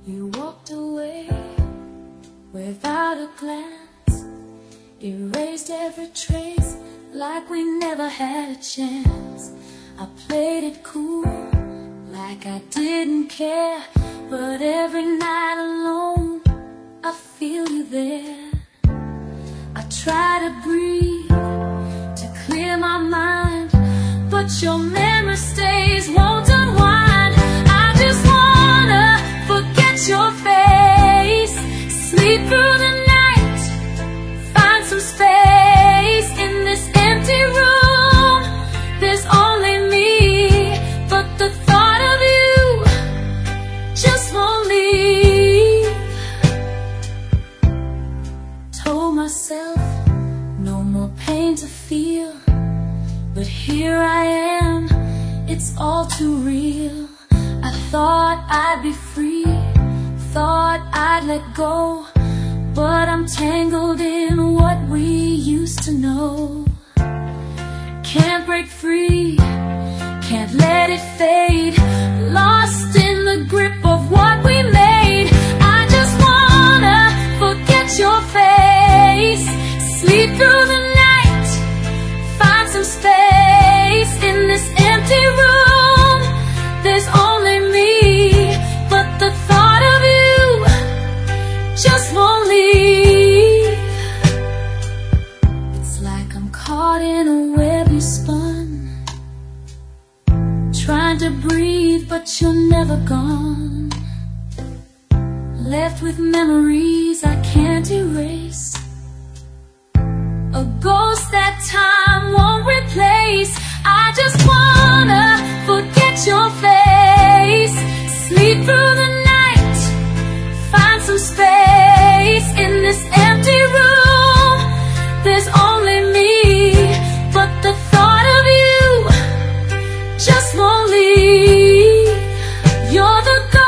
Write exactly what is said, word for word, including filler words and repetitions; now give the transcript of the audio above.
You walked away without a glance, erased every trace like we never had a chance. I played it cool like I didn't care, but every night alone I feel you there. I try to breathe to clear my mind, but your memory stays, won't unwind. I just wanna forget your face, sleep through the night, find some space in this empty room. There's only me, but the thought of you just won't leave. Told myself no more pain to feel, but here I am, it's all too real. I thought I'd be free, thought I'd let go, but I'm tangled in what we used to know. Can't break free, can't let it fade, lost in the grip of what we made. I just wanna forget your face, sleep through the night, find some space in this empty room. There's only me, but the thought of you just won't leave. It's like I'm caught in a web you spun, trying to breathe but you're never gone, left with memories I can't erase, a ghost that time won't replace. I just wanna forget your face, sleep through the night, find some space in this empty room. There's only me, but the thought of you just won't leave. You're the girl